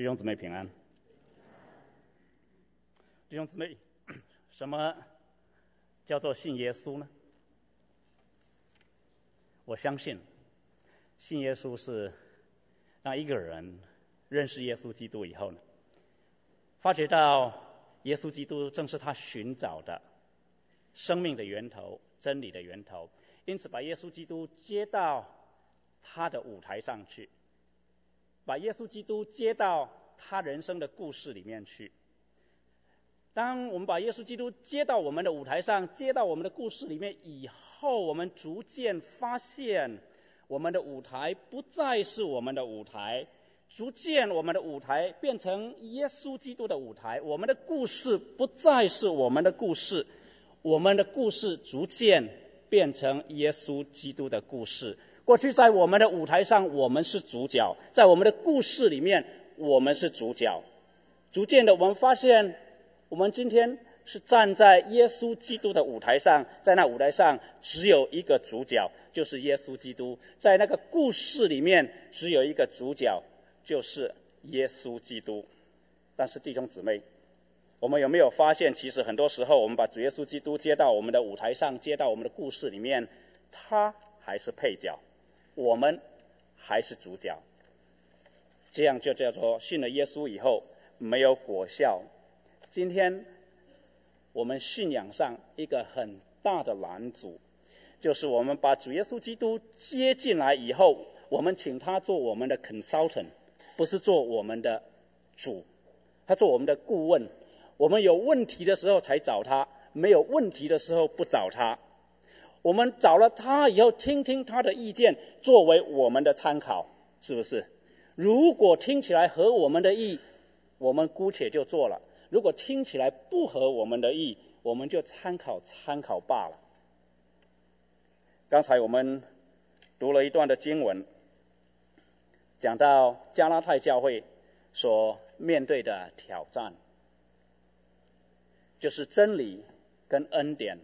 弟兄姊妹平安。弟兄姊妹，什么叫做信耶稣呢？我相信信耶稣是让一个人认识耶稣基督以后呢，发觉到耶稣基督正是他寻找的生命的源头，真理的源头，因此把耶稣基督接到他的舞台上去，把耶稣基督接到他人生的故事里面去。当我们把耶稣基督接到我们的舞台上，接到我们的故事里面以后，我们逐渐发现我们的舞台不再是我们的舞台，逐渐我们的舞台变成耶稣基督的舞台，我们的故事不再是我们的故事，我们的故事逐渐变成耶稣基督的故事。过去在我们的舞台上我们是主角，在我们的故事里面我们是主角，逐渐的我们发现我们今天是站在耶稣基督的舞台上，在那舞台上只有一个主角，就是耶稣基督，在那个故事里面只有一个主角，就是耶稣基督。但是弟兄姊妹，我们有没有发现，其实很多时候我们把主耶稣基督接到我们的舞台上，接到我们的故事里面，他还是配角，我们还是主角。这样就叫做信了耶稣以后没有果效。今天我们信仰上一个很大的拦阻，就是我们把主耶稣基督接进来以后，我们请他做我们的 consultant， 不是做我们的主，他做我们的顾问。我们有问题的时候才找他，没有问题的时候不找他。我们找了他以后，听听他的意见，作为我们的参考，是不是？如果听起来合我们的意，我们姑且就做了；如果听起来不合我们的意，我们就参考罢了。刚才我们读了一段的经文，讲到加拉太教会所面对的挑战，就是真理跟恩典，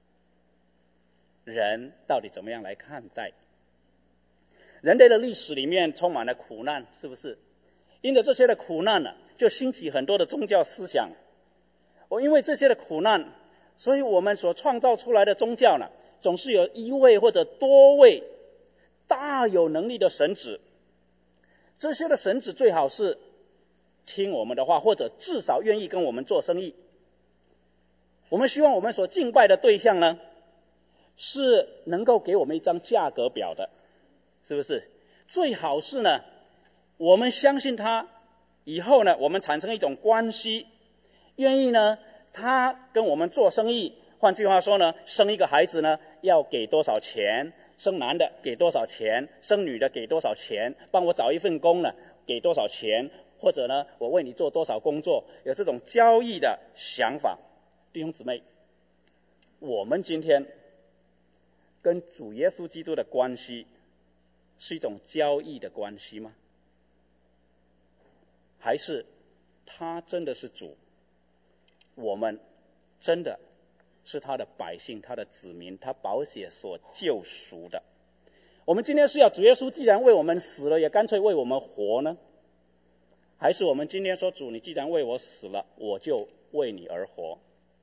人到底怎么样来看待？人类的历史里面充满了苦难，是不是？因着这些的苦难呢，就兴起很多的宗教思想。因为这些的苦难，所以我们所创造出来的宗教呢，总是有一位或者多位大有能力的神子。这些的神子最好是听我们的话，或者至少愿意跟我们做生意。我们希望我们所敬拜的对象呢，是能够给我们一张价格表的，是不是？最好是呢，我们相信他以后呢，我们产生一种关系，愿意呢他跟我们做生意。换句话说呢，生一个孩子呢要给多少钱，生男的给多少钱，生女的给多少钱，帮我找一份工呢给多少钱，或者呢我为你做多少工作，有这种交易的想法。弟兄姊妹，我们今天跟主耶稣基督的关系是一种交易的关系吗？还是他真的是主，我们真的是他的百姓，他的子民，他宝血所救赎的？我们今天是要主耶稣既然为我们死了，也干脆为我们活呢？还是我们今天说，主你既然为我死了，我就为你而活？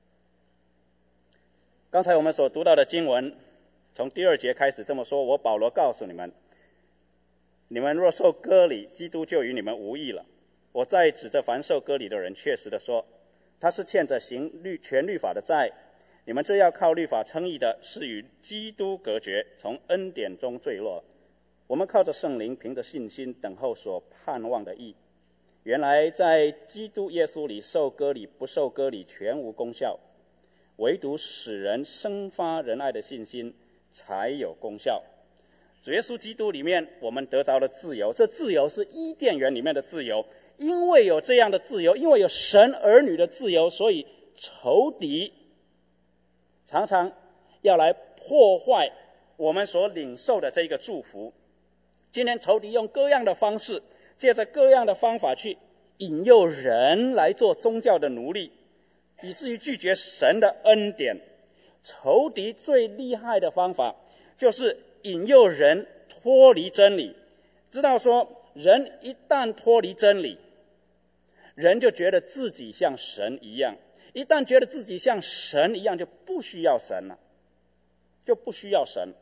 刚才我们所读到的经文从第2节开始这么说：我保罗告诉你们，你们若受割礼，基督就与你们无益了。我再指着凡受割礼的人确实的说，他是欠着行全律法的债。你们这要靠律法称义的，是与基督隔绝，从恩典中坠落。我们靠着圣灵，凭着信心等候所盼望的义。原来在基督耶稣里受割礼不受割礼全无功效，唯独使人生发仁爱的信心才有功效。主耶稣基督里面我们得着了自由，这自由是伊甸园里面的自由。因为有这样的自由，因为有神儿女的自由，所以仇敌常常要来破坏我们所领受的这个祝福。今天仇敌用各样的方式，借着各样的方法去引诱人来做宗教的奴隶，以至于拒绝神的恩典。仇敌最厉害的方法就是引诱人脱离真理。知道说人一旦脱离真理， 人就觉得自己像神一样，一旦觉得自己像神一样，就不需要神了，就不需要神。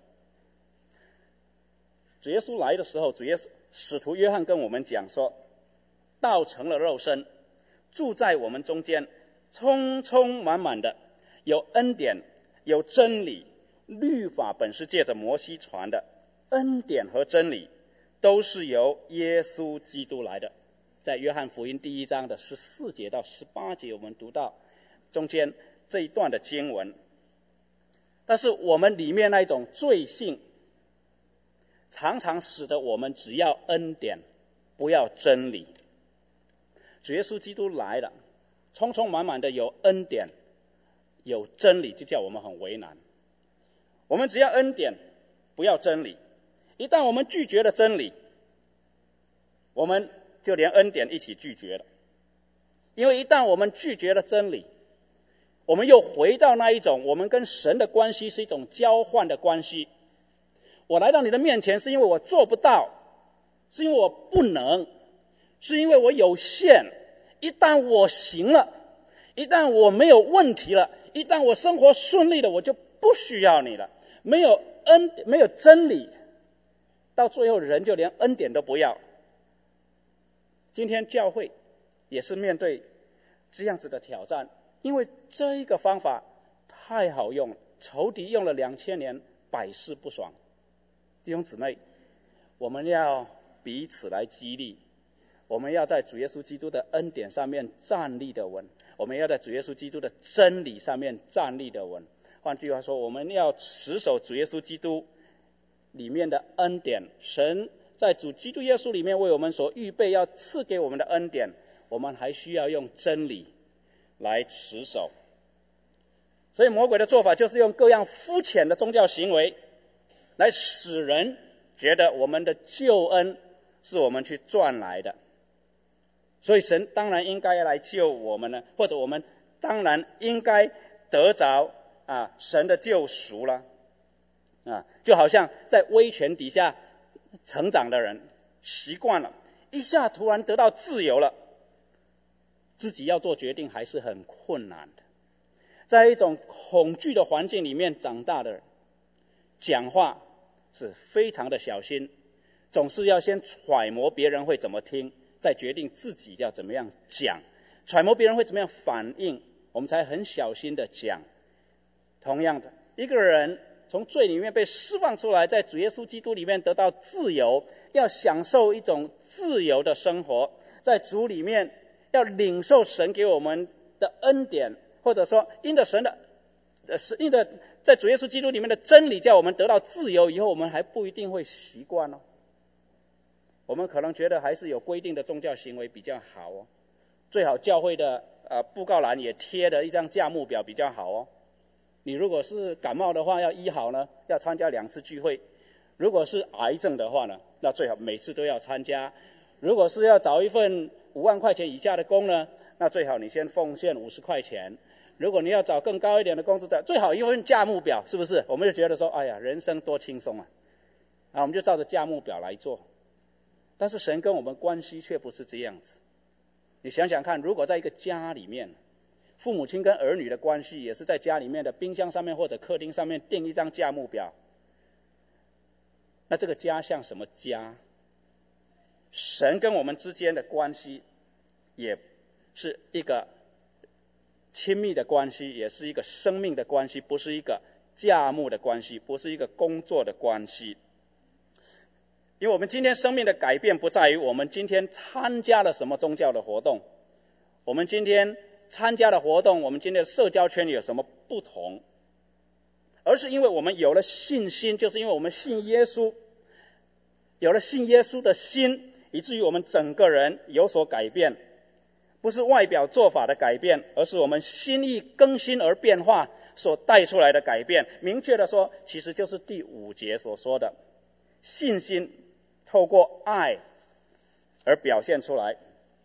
主耶稣来的时候，使徒约翰跟我们讲说，道成了肉身，住在我们中间，充充满满的，有恩典，有真理。律法本是借着摩西传的，恩典和真理都是由耶稣基督来的。在约翰福音第1章的14节到18节，我们读到中间这一段的经文。但是我们里面那一种罪性，常常使得我们只要恩典，不要真理。主耶稣基督来了，充充满满的有恩典，有真理，就叫我们很为难。我们只要恩典，不要真理。一旦我们拒绝了真理，我们就连恩典一起拒绝了。因为一旦我们拒绝了真理，我们又回到那一种我们跟神的关系是一种交换的关系。我来到你的面前是因为我做不到，是因为我不能，是因为我有限。一旦我行了，一旦我没有问题了，一旦我生活顺利了，我就不需要你了。没有真理，到最后人就连恩典都不要。今天教会也是面对这样子的挑战，因为这一个方法太好用了，仇敌用了2000年，百试不爽。弟兄姊妹，我们要彼此来激励，我们要在主耶稣基督的恩典上面站立得稳，我们要在主耶稣基督的真理上面站立得稳。换句话说，我们要持守主耶稣基督里面的恩典，神在主基督耶稣里面为我们所预备要赐给我们的恩典，我们还需要用真理来持守。所以魔鬼的做法就是用各样肤浅的宗教行为来使人觉得我们的救恩是我们去赚来的，所以神当然应该来救我们呢，或者我们当然应该得着神的救赎了。就好像在威权底下成长的人，习惯了一下突然得到自由了，自己要做决定还是很困难的。在一种恐惧的环境里面长大的人，讲话是非常的小心，总是要先揣摩别人会怎么听，再决定自己要怎么样讲，揣摩别人会怎么样反应，我们才很小心的讲。同样的，一个人从罪里面被释放出来，在主耶稣基督里面得到自由，要享受一种自由的生活，在主里面要领受神给我们的恩典，或者说因着在主耶稣基督里面的真理叫我们得到自由以后，我们还不一定会习惯哦。我们可能觉得还是有规定的宗教行为比较好哦，最好教会的布告栏也贴了一张价目表比较好哦。你如果是感冒的话要医好呢，要参加2次聚会；如果是癌症的话呢，那最好每次都要参加；如果是要找一份5万块钱以下的工呢，那最好你先奉献50块钱；如果你要找更高一点的工资的，最好一份价目表，是不是？我们就觉得说，哎呀，人生多轻松啊！我们就照着价目表来做。但是神跟我们关系却不是这样子。你想想看，如果在一个家里面，父母亲跟儿女的关系也是在家里面的冰箱上面或者客厅上面订一张价目表，那这个家像什么家？神跟我们之间的关系也是一个亲密的关系，也是一个生命的关系，不是一个价目的关系，不是一个工作的关系。因为我们今天生命的改变不在于我们今天参加了什么宗教的活动，我们今天参加的活动，我们今天的社交圈有什么不同，而是因为我们有了信心，就是因为我们信耶稣，有了信耶稣的心，以至于我们整个人有所改变，不是外表做法的改变，而是我们心意更新而变化所带出来的改变。明确的说，其实就是第5节所说的信心透过爱而表现出来。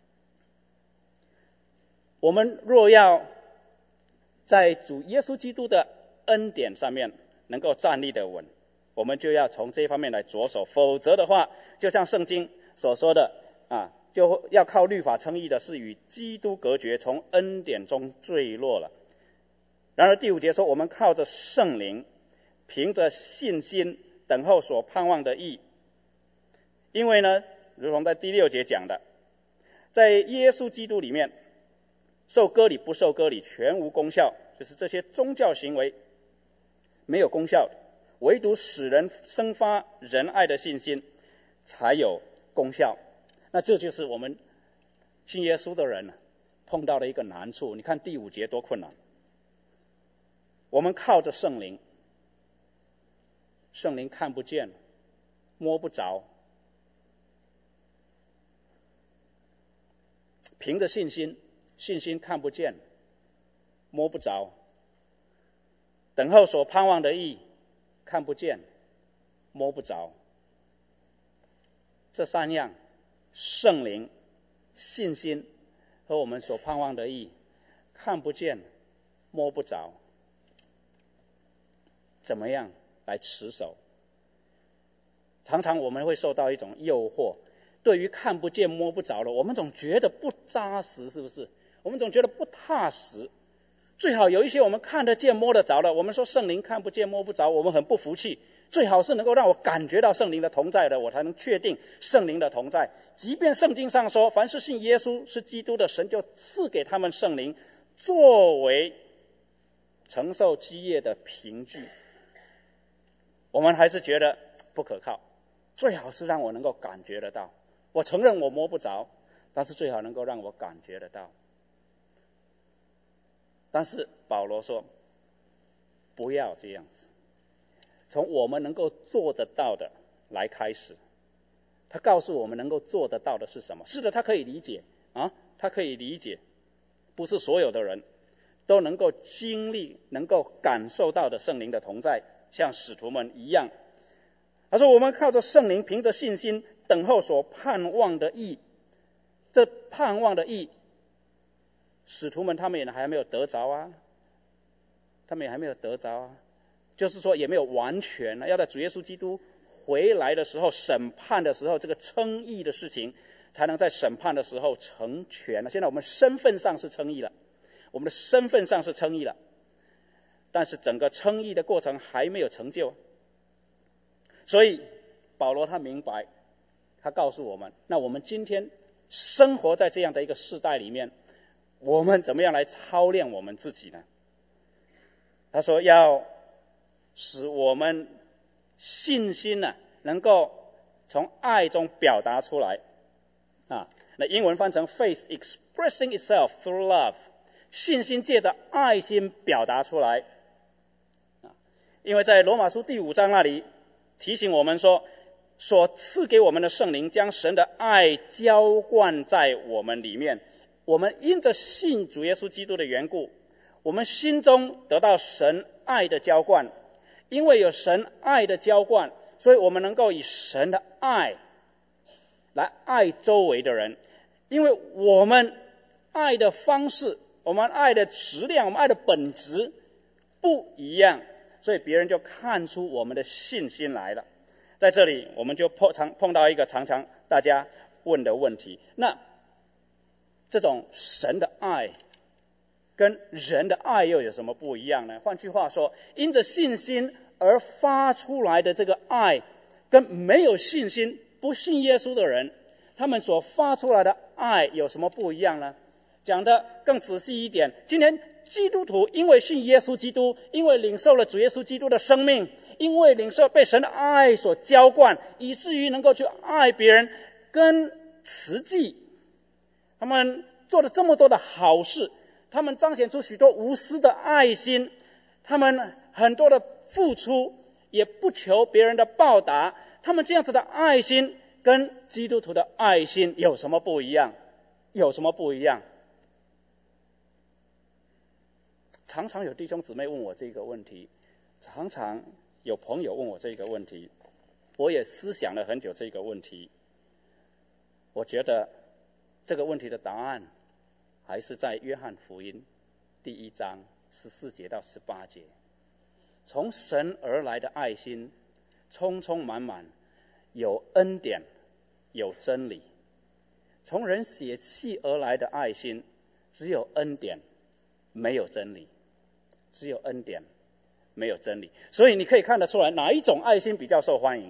我们若要在主耶稣基督的恩典上面能够站立得稳，我们就要从这方面来着手，否则的话，就像圣经所说的就要靠律法称义的，是与基督隔绝，从恩典中坠落了。然而第5节说，我们靠着圣灵，凭着信心等候所盼望的义。因为呢，如同在第6节讲的，在耶稣基督里面，受割礼不受割礼全无功效，就是这些宗教行为没有功效，唯独使人生发仁爱的信心才有功效。那这就是我们信耶稣的人碰到的一个难处。你看第5节多困难，我们靠着圣灵，圣灵看不见摸不着，凭着信心，信心看不见摸不着，等候所盼望的义，看不见摸不着。这3样，圣灵、信心和我们所盼望的义，看不见摸不着，怎么样来持守？常常我们会受到一种诱惑，对于看不见摸不着的，我们总觉得不扎实，是不是？我们总觉得不踏实。最好有一些我们看得见摸得着的，我们说圣灵看不见摸不着，我们很不服气。最好是能够让我感觉到圣灵的同在的，我才能确定圣灵的同在。即便圣经上说，凡是信耶稣是基督的，神就赐给他们圣灵，作为承受基业的凭据，我们还是觉得不可靠。最好是让我能够感觉得到，我承认我摸不着，但是最好能够让我感觉得到。但是保罗说，不要这样子，从我们能够做得到的来开始。他告诉我们能够做得到的是什么？是的，他可以理解他可以理解，不是所有的人都能够经历、能够感受到的圣灵的同在，像使徒们一样。他说，我们靠着圣灵，凭着信心等候所盼望的义。这盼望的义，使徒们他们也还没有得着啊，就是说也没有完全要在主耶稣基督回来的时候，审判的时候，这个称义的事情才能在审判的时候成全了。现在我们身份上是称义了，但是整个称义的过程还没有成就。所以保罗他明白，他告诉我们，那我们今天生活在这样的一个世代里面，我们怎么样来操练我们自己呢？他说要使我们信心能够从爱中表达出来那英文翻成 faith expressing itself through love， 信心借着爱心表达出来因为在罗马书第5章那里提醒我们说，所赐给我们的圣灵将神的爱浇灌在我们里面，我们因着信主耶稣基督的缘故，我们心中得到神爱的浇灌。因为有神爱的浇灌，所以我们能够以神的爱来爱周围的人。因为我们爱的方式，我们爱的质量，我们爱的本质不一样，所以别人就看出我们的信心来了。在这里我们就碰到一个常常大家问的问题，那这种神的爱跟人的爱又有什么不一样呢？换句话说，因着信心而发出来的这个爱，跟没有信心不信耶稣的人，他们所发出来的爱有什么不一样呢？讲得更仔细一点，今天基督徒因为信耶稣基督，因为领受了主耶稣基督的生命，因为领受被神的爱所浇灌，以至于能够去爱别人，跟慈济他们做了这么多的好事，他们彰显出许多无私的爱心，他们很多的付出，也不求别人的报答，他们这样子的爱心跟基督徒的爱心有什么不一样？常常有弟兄姊妹问我这个问题，常常有朋友问我这个问题，我也思想了很久这个问题。我觉得这个问题的答案还是在约翰福音第1章14节到18节。从神而来的爱心充充满满，有恩典有真理， 从人血气而来的爱心，只有恩典，没有真理。只有恩典，没有真理。所以你可以看得出来，哪一种爱心比较受欢迎？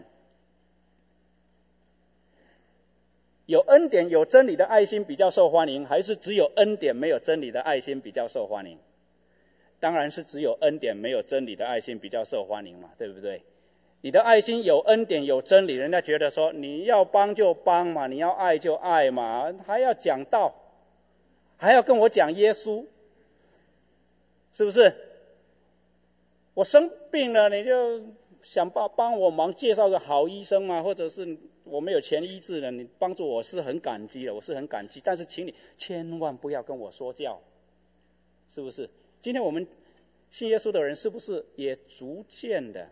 有恩典有真理的爱心比较受欢迎，还是只有恩典没有真理的爱心比较受欢迎？当然是只有恩典没有真理的爱心比较受欢迎嘛，对不对？你的爱心有恩典有真理，人家觉得说你要帮就帮嘛，你要爱就爱嘛，还要讲道，还要跟我讲耶稣，是不是？我生病了，你就想帮我忙介绍个好医生嘛，或者是我没有钱医治了，你帮助我是很感激的，我是很感激。但是请你千万不要跟我说教，是不是？今天我们信耶稣的人是不是也逐渐的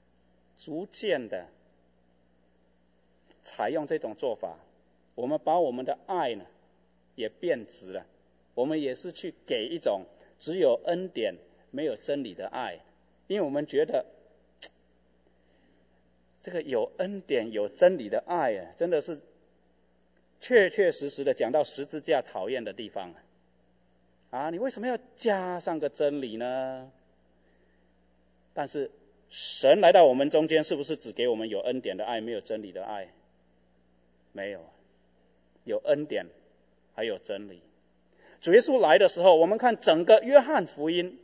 采用这种做法？我们把我们的爱呢也变质了，我们也是去给一种只有恩典没有真理的爱，因为我们觉得这个有恩典有真理的爱啊，真的是确确实实的讲到十字架讨厌的地方啊！你为什么要加上个真理呢？但是神来到我们中间，是不是只给我们有恩典的爱，没有真理的爱？没有，有恩典还有真理。主耶稣来的时候，我们看整个约翰福音，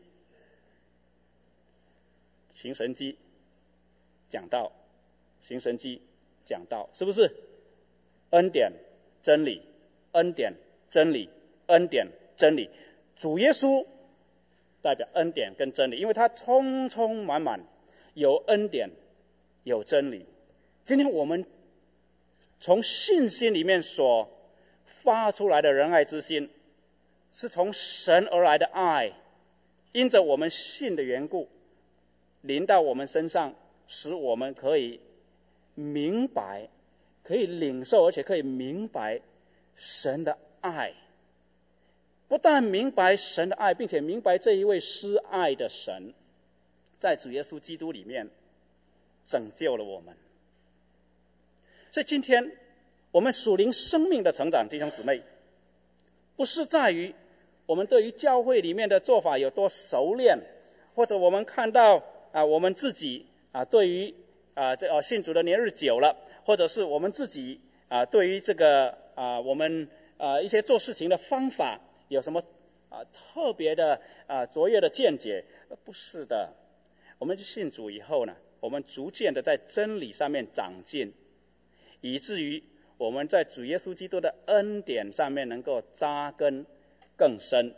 行神迹讲道，行神迹讲道，是不是恩典真理，恩典真理，恩典真理？主耶稣代表恩典跟真理，因为他充充满满有恩典有真理。今天我们从信心里面所发出来的仁爱之心，是从神而来的爱，因着我们信的缘故临到我们身上，使我们可以明白，可以领受，而且可以明白神的爱。不但明白神的爱，并且明白这一位施爱的神在主耶稣基督里面拯救了我们。所以今天我们属灵生命的成长，弟兄姊妹，不是在于我们对于教会里面的做法有多熟练，或者我们看到我们自己对于信主的年日久了，或者是我们自己对于这个我们一些做事情的方法有什么特别的卓越的见解？不是的，我们信主以后呢，我们逐渐的在真理上面长进，以至于我们在主耶稣基督的恩典上面能够扎根更深。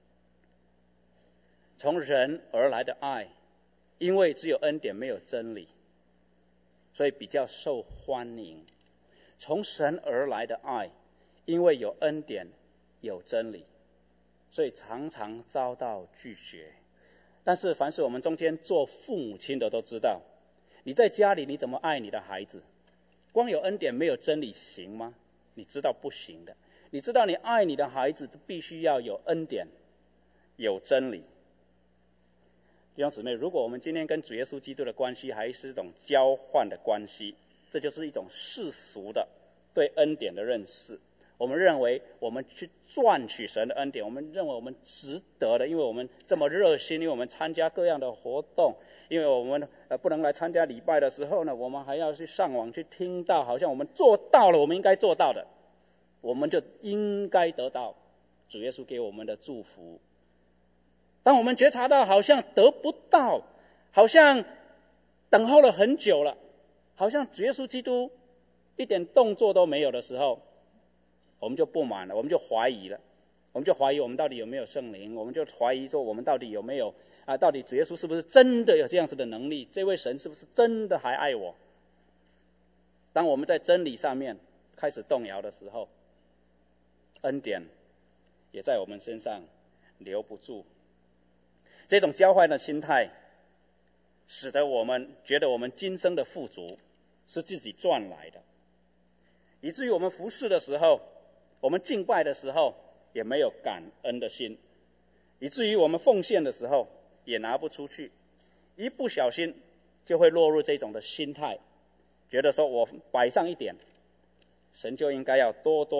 从人而来的爱，因为只有恩典没有真理，所以比较受欢迎。从神而来的爱，因为有恩典有真理，所以常常遭到拒绝。但是凡是我们中间做父母亲的都知道，你在家里你怎么爱你的孩子？光有恩典没有真理行吗？你知道不行的。你知道你爱你的孩子必须要有恩典有真理。弟兄姊妹，如果我们今天跟主耶稣基督的关系还是一种交换的关系，这就是一种世俗的对恩典的认识。我们认为我们去赚取神的恩典，我们认为我们值得的，因为我们这么热心，因为我们参加各样的活动，因为我们不能来参加礼拜的时候呢，我们还要去上网去听到，好像我们做到了我们应该做到的，我们就应该得到主耶稣给我们的祝福。当我们觉察到好像得不到，好像等候了很久了，好像主耶稣基督一点动作都没有的时候，我们就不满了，我们就怀疑了，我们就怀疑我们到底有没有圣灵，我们就怀疑说我们到底有没有到底主耶稣是不是真的有这样子的能力，这位神是不是真的还爱我？当我们在真理上面开始动摇的时候，恩典也在我们身上留不住。这种交换的心态使得我们觉得我们今生的富足是自己赚来的，以至于我们服侍的时候，我们敬拜的时候也没有感恩的心，以至于我们奉献的时候也拿不出去，一不小心就会落入这种的心态，觉得说我摆上一点，神就应该要多多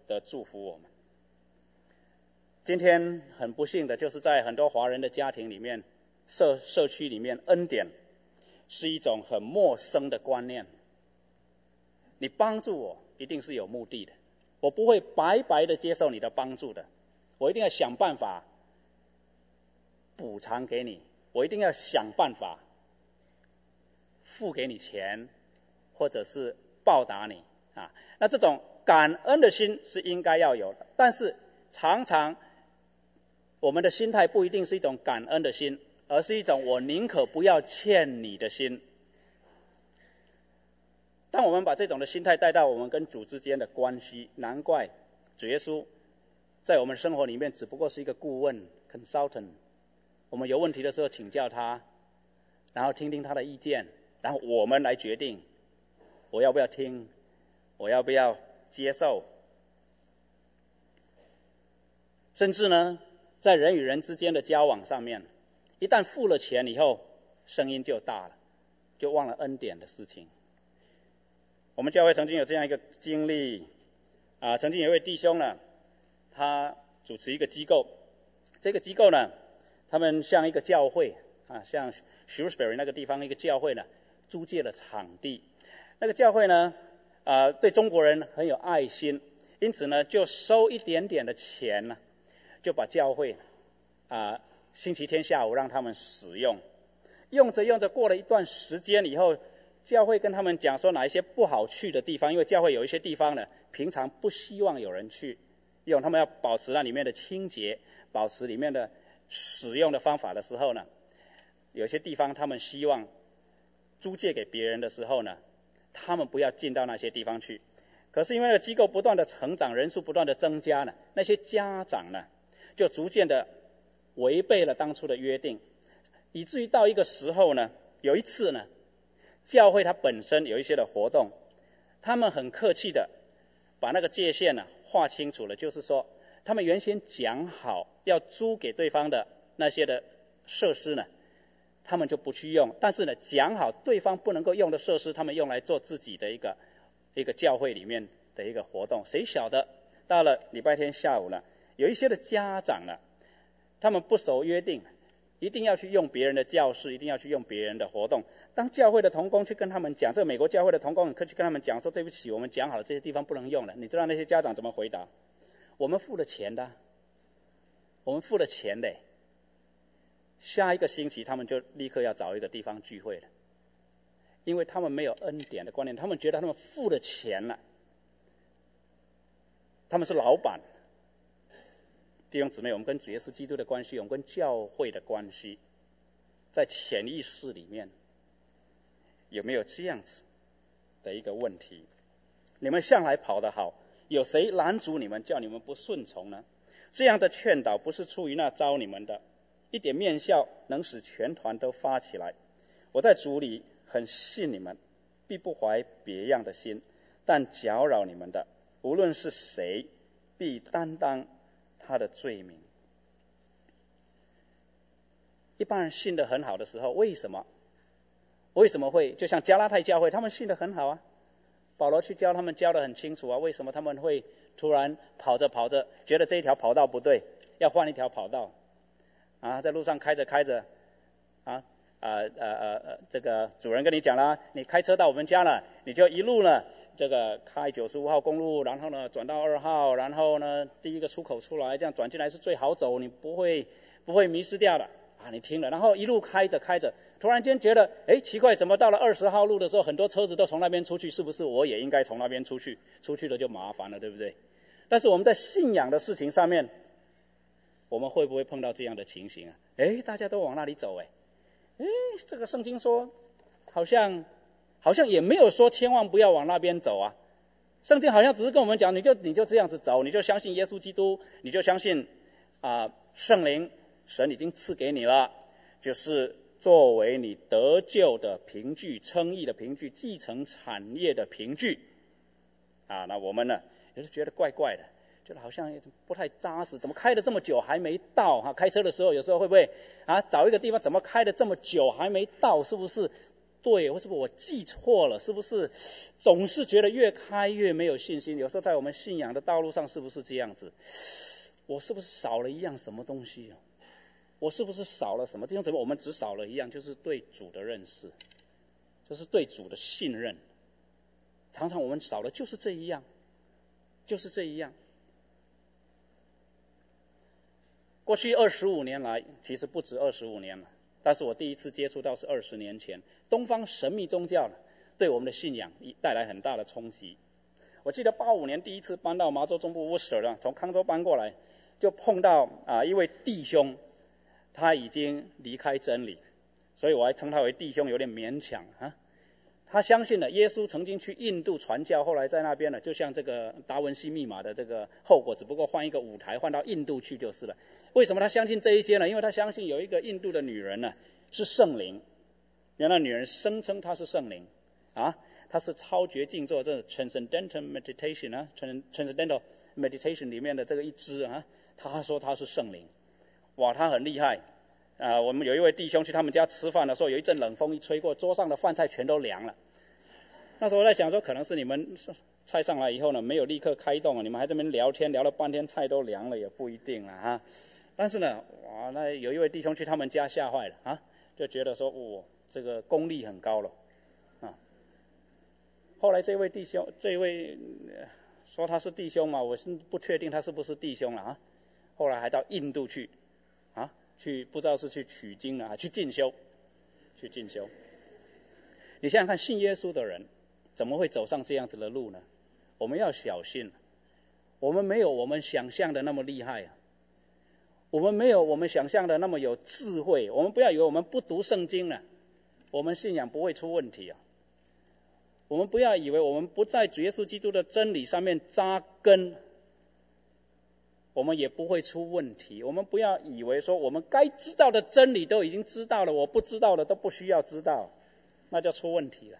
的祝福我们。今天很不幸的就是在很多华人的家庭里面、社区里面，恩典是一种很陌生的观念。你帮助我一定是有目的的，我不会白白的接受你的帮助的，我一定要想办法补偿给你，我一定要想办法付给你钱，或者是报答你啊。那这种感恩的心是应该要有的，但是常常我们的心态不一定是一种感恩的心，而是一种我宁可不要欠你的心。当我们把这种的心态带到我们跟主之间的关系，难怪主耶稣在我们生活里面只不过是一个顾问 consultant， 我们有问题的时候请教他，然后听听他的意见，然后我们来决定我要不要听，我要不要接受。甚至呢，在人与人之间的交往上面，一旦付了钱以后，声音就大了，就忘了恩典的事情。我们教会曾经有这样一个经历曾经有一位弟兄呢，他主持一个机构，这个机构呢，他们向一个教会像 Shrewsbury 那个地方一个教会呢，租借了场地。那个教会呢，对中国人很有爱心，因此呢，就收一点点的钱呢，就把教会星期天下午让他们使用。用着用着，过了一段时间以后，教会跟他们讲说哪一些不好去的地方，因为教会有一些地方呢，平常不希望有人去用，他们要保持那里面的清洁，保持里面的使用的方法的时候呢，有些地方他们希望租借给别人的时候呢，他们不要进到那些地方去。可是因为那个机构不断的成长，人数不断的增加呢，那些家长呢，就逐渐的违背了当初的约定，以至于到一个时候呢，有一次呢，教会它本身有一些的活动，他们很客气的把那个界限呢划清楚了，就是说他们原先讲好要租给对方的那些的设施呢，他们就不去用，但是呢，讲好对方不能够用的设施，他们用来做自己的一个教会里面的一个活动。谁晓得到了礼拜天下午呢，有一些的家长呢，他们不守约定，一定要去用别人的教室，一定要去用别人的活动。当教会的同工去跟他们讲，这个美国教会的同工很客气跟他们讲说，对不起，我们讲好了这些地方不能用了。你知道那些家长怎么回答？我们付了钱的，我们付了钱的。下一个星期他们就立刻要找一个地方聚会了，因为他们没有恩典的观念，他们觉得他们付了钱了，他们是老板。弟兄姊妹，我们跟主耶稣基督的关系，我们跟教会的关系，在潜意识里面有没有这样子的一个问题？你们向来跑得好，有谁拦阻你们，叫你们不顺从呢？这样的劝导不是出于那招你们的，一点面笑能使全团都发起来。我在主里很信你们，必不怀别样的心，但搅扰你们的，无论是谁，必担当他的罪名。一般人信得很好的时候，为什么会就像加拉太教会，他们信得很好啊，保罗去教他们教得很清楚啊，为什么他们会突然跑着跑着觉得这一条跑道不对，要换一条跑道在路上开着开着这个主人跟你讲了，你开车到我们家了，你就一路呢这个开95号公路，然后呢转到2号，然后呢第一个出口出来，这样转进来是最好走，你不会迷失掉的你听了，然后一路开着开着，突然间觉得奇怪，怎么到了20号路的时候，很多车子都从那边出去，是不是我也应该从那边出去？出去了就麻烦了，对不对？但是我们在信仰的事情上面，我们会不会碰到这样的情形啊？大家都往那里走这个圣经说好像也没有说千万不要往那边走啊。圣经好像只是跟我们讲，你就这样子走，你就相信耶稣基督，你就相信圣灵，神已经赐给你了，就是作为你得救的凭据、称义的凭据、继承产业的凭据那我们呢也是觉得怪怪的，觉得好像不太扎实，怎么开了这么久还没到开车的时候有时候会不会找一个地方怎么开了这么久还没到，是不是对？为什么我记错了？是不是总是觉得越开越没有信心？有时候在我们信仰的道路上，是不是这样子？我是不是少了一样什么东西？我是不是少了什么？弟兄姊妹，我们只少了一样，就是对主的认识，就是对主的信任。常常我们少的就是这一样，就是这一样。过去25年来，其实不止25年了，但是我第一次接触到是20年前，东方神秘宗教对我们的信仰带来很大的冲击。我记得85年第一次搬到麻州中部 Worcester， 从康州搬过来，就碰到一位弟兄，他已经离开真理，所以我还称他为弟兄，有点勉强啊。他相信了耶稣曾经去印度传教，后来在那边呢，就像这个达文西密码的这个后果，只不过换一个舞台，换到印度去就是了。为什么他相信这一些呢？因为他相信有一个印度的女人呢是圣灵，原来女人声称她是圣灵啊，她是超绝静坐，这 transcendental meditation 啊 ，transcendental meditation 里面的这个一支啊，他说她是圣灵，哇，她很厉害。我们有一位弟兄去他们家吃饭的时候，有一阵冷风一吹过，桌上的饭菜全都凉了。那时候我在想说，可能是你们菜上来以后呢，没有立刻开动，你们还在那边聊天，聊了半天，菜都凉了，也不一定了哈。但是呢，哇，那有一位弟兄去他们家吓坏了啊，就觉得说，这个功力很高了啊。后来这位弟兄，说他是弟兄嘛，我是不确定他是不是弟兄了啊。后来还到印度去啊。去不知道是去取经了，去进修。你想想看，信耶稣的人怎么会走上这样子的路呢？我们要小心，我们没有我们想象的那么厉害啊，我们没有我们想象的那么有智慧。我们不要以为我们不读圣经了，我们信仰不会出问题啊。我们不要以为我们不在主耶稣基督的真理上面扎根，我们也不会出问题。我们不要以为说我们该知道的真理都已经知道了，我不知道的都不需要知道，那就出问题了，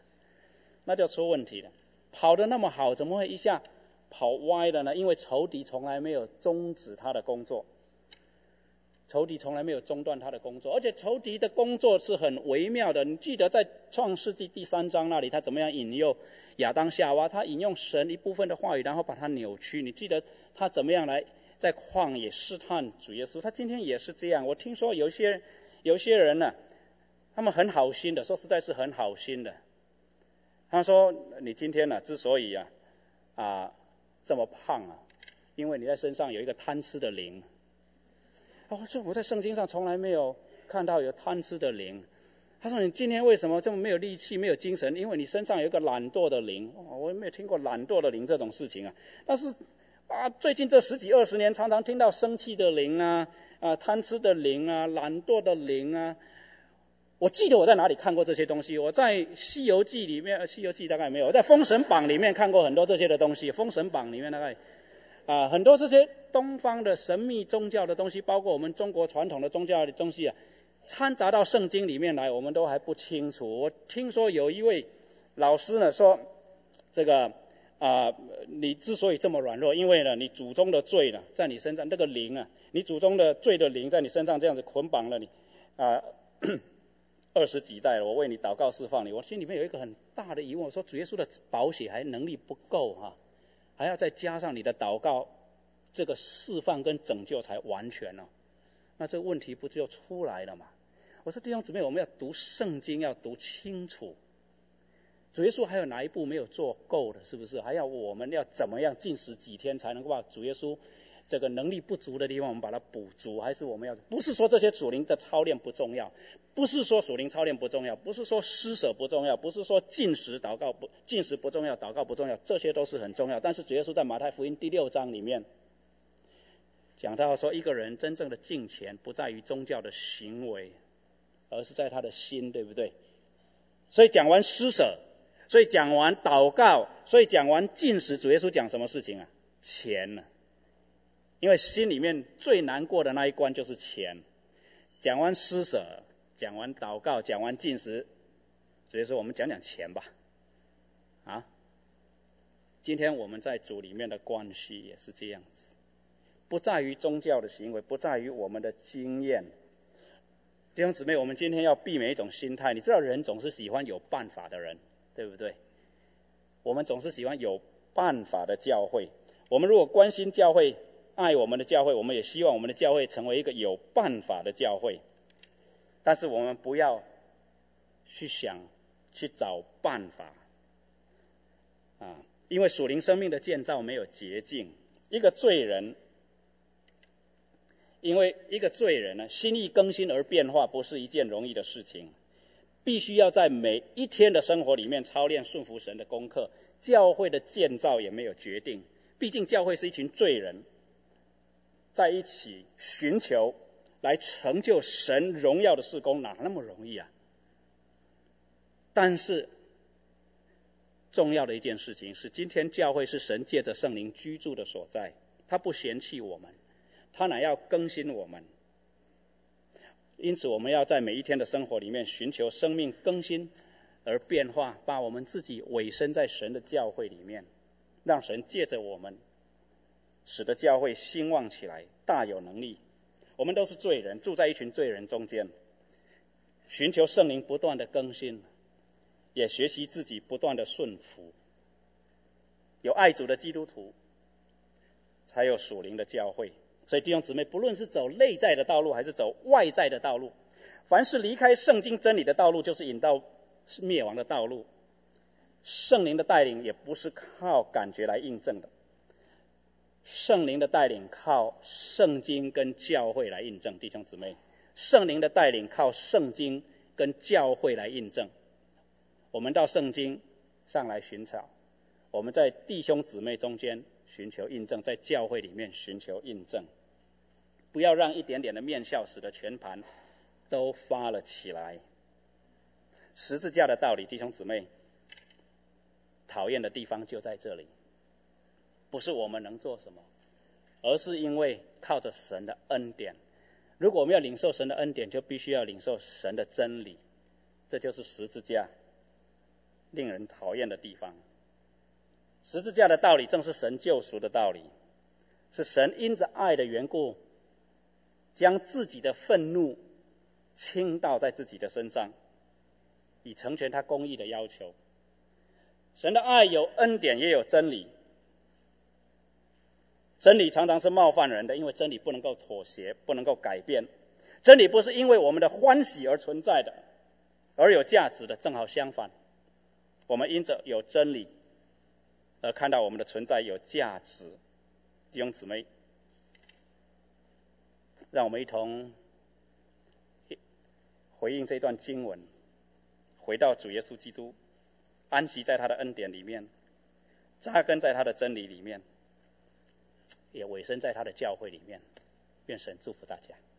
跑得那么好，怎么会一下跑歪了呢？因为仇敌从来没有终止他的工作，仇敌从来没有中断他的工作，而且仇敌的工作是很微妙的。你记得在创世纪第3章那里，他怎么样引诱亚当夏娃？他引用神一部分的话语，然后把它扭曲。你记得他怎么样来在旷野试探主耶稣？他今天也是这样。我听说有些人呢，他们很好心的，说实在是很好心的。他说：“你今天呢，之所以这么胖啊，因为你在身上有一个贪吃的灵。”我说我在圣经上从来没有看到有贪吃的灵。他说：“你今天为什么这么没有力气、没有精神？因为你身上有一个懒惰的灵。”我也没有听过懒惰的灵这种事情啊。但是最近这10几20年，常常听到生气的灵贪吃的灵懒惰的灵啊。我记得我在哪里看过这些东西？我在《西游记》里面，《西游记》大概没有。我在《封神榜》里面看过很多这些的东西，《封神榜》里面大概很多这些东方的神秘宗教的东西，包括我们中国传统的宗教的东西掺杂到圣经里面来，我们都还不清楚。我听说有一位老师呢说，这个你之所以这么软弱，因为呢你祖宗的罪呢在你身上，这个灵你祖宗的罪的灵在你身上这样子捆绑了你20几代了，我为你祷告释放你。我心里面有一个很大的疑问，我说主耶稣的宝血还能力不够还要再加上你的祷告，这个释放跟拯救才完全那这个问题不就出来了吗？我说弟兄姊妹，我们要读圣经要读清楚，主耶稣还有哪一步没有做够的？是不是还要我们要怎么样禁食几天才能够把主耶稣这个能力不足的地方我们把它补足？还是我们要不是说这些属灵的操练不重要，不是说属灵操练不重要，不是说施舍不重要，不是说禁食不重要，祷告不重要，这些都是很重要。但是主耶稣在马太福音第6章里面讲到说，一个人真正的敬虔不在于宗教的行为，而是在他的心，对不对？所以讲完施舍，所以讲完祷告，所以讲完禁食，主耶稣讲什么事情钱因为心里面最难过的那一关就是钱。讲完施舍，讲完祷告，讲完禁食，主耶稣我们讲讲钱吧。今天我们在主里面的关系也是这样子，不在于宗教的行为，不在于我们的经验， 弟兄姊妹，我们今天要避免一种心态，你知道人总是喜欢有办法的人，对不对？我们总是喜欢有办法的教会。我们如果关心教会，爱我们的教会，我们也希望我们的教会成为一个有办法的教会。但是我们不要去想去找办法因为属灵生命的建造没有捷径。因为一个罪人呢，心意更新而变化不是一件容易的事情，必须要在每一天的生活里面操练顺服神的功课。教会的建造也没有决定，毕竟教会是一群罪人在一起寻求来成就神荣耀的事工，哪那么容易啊？但是重要的一件事情是，今天教会是神借着圣灵居住的所在，他不嫌弃我们，他乃要更新我们。因此我们要在每一天的生活里面寻求生命更新而变化，把我们自己委身在神的教会里面，让神借着我们使得教会兴旺起来，大有能力。我们都是罪人，住在一群罪人中间，寻求圣灵不断的更新，也学习自己不断的顺服。有爱主的基督徒，才有属灵的教会。所以弟兄姊妹，不论是走内在的道路还是走外在的道路，凡是离开圣经真理的道路，就是引到灭亡的道路。圣灵的带领也不是靠感觉来印证的，圣灵的带领靠圣经跟教会来印证。弟兄姊妹，圣灵的带领靠圣经跟教会来印证。我们到圣经上来寻找，我们在弟兄姊妹中间寻求印证，在教会里面寻求印证。不要让一点点的面笑使得全盘都发了起来。十字架的道理，弟兄姊妹，讨厌的地方就在这里，不是我们能做什么，而是因为靠着神的恩典。如果我们要领受神的恩典，就必须要领受神的真理，这就是十字架令人讨厌的地方。十字架的道理正是神救赎的道理，是神因着爱的缘故，将自己的愤怒倾倒在自己的身上，以成全他公义的要求。神的爱有恩典，也有真理。真理常常是冒犯人的，因为真理不能够妥协，不能够改变。真理不是因为我们的欢喜而存在的，而有价值的。正好相反，我们因着有真理而看到我们的存在有价值。弟兄姊妹，让我们一同回应这段经文，回到主耶稣基督，安息在他的恩典里面，扎根在他的真理里面，也委身在他的教会里面。愿神祝福大家。